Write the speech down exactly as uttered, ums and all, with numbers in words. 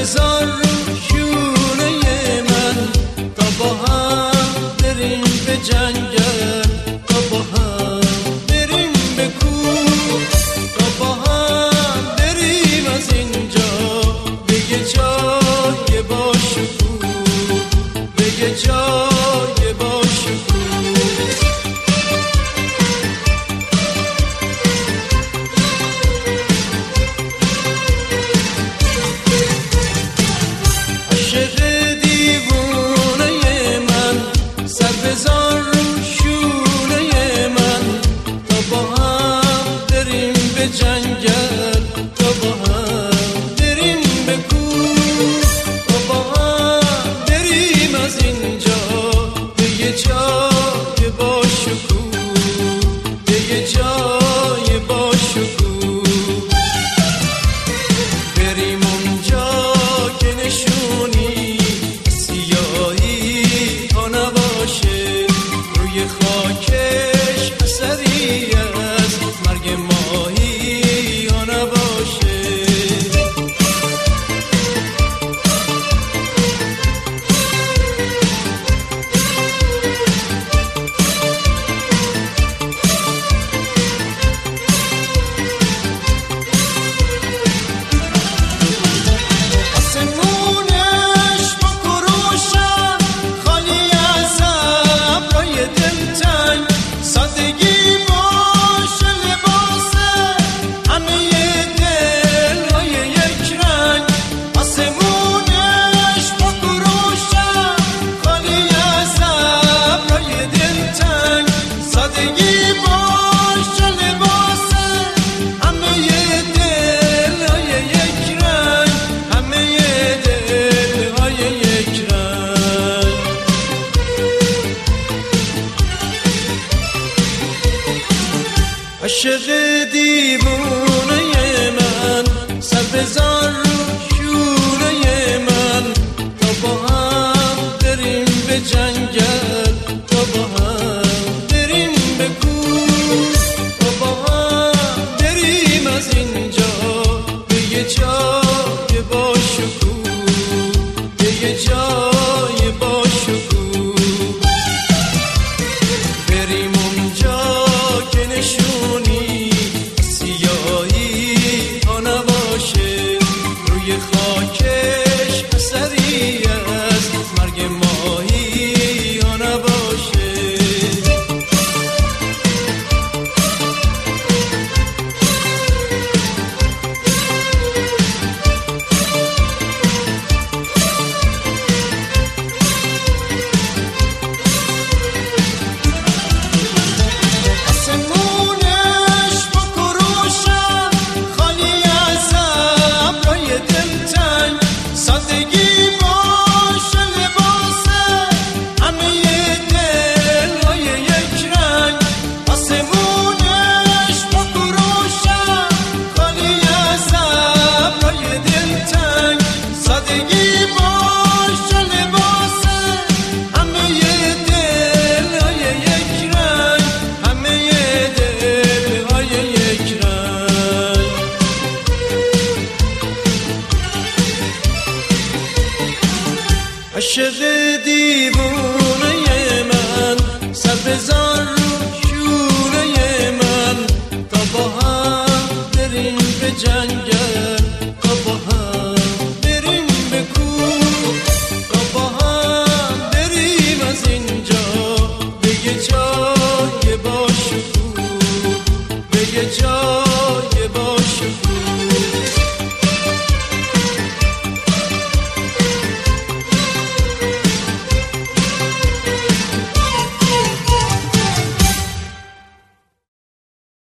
بذار رو شونه من، تا با هم بریم به جنگل، تا با هم بریم به کوه، تا با هم بریم از اینجا به یه جای با شکوه، به یه جای با شکوه. جنگل تا با هم بریم به کوه، تا با هم بریم از اینجا به یه جای با شکوه، به یه جای با شکوه. بریم اونجا که نشونی سیاهی ها نباشه، روی خاکش اثری از مرگ ماهی عاشق دیوونه من، سر بذار رو شونه من، تا با هم بریم به جنگل، تا با هم بریم به کوه، تا با هم بریم از اینجا به یه جای با شکوه، به یه جای با شکوه. بریم اونجا که نشونی سیاهی ها نباشه، روی خاکش اثری از مرگ ماهی ها نباشه. عاشق دیوونه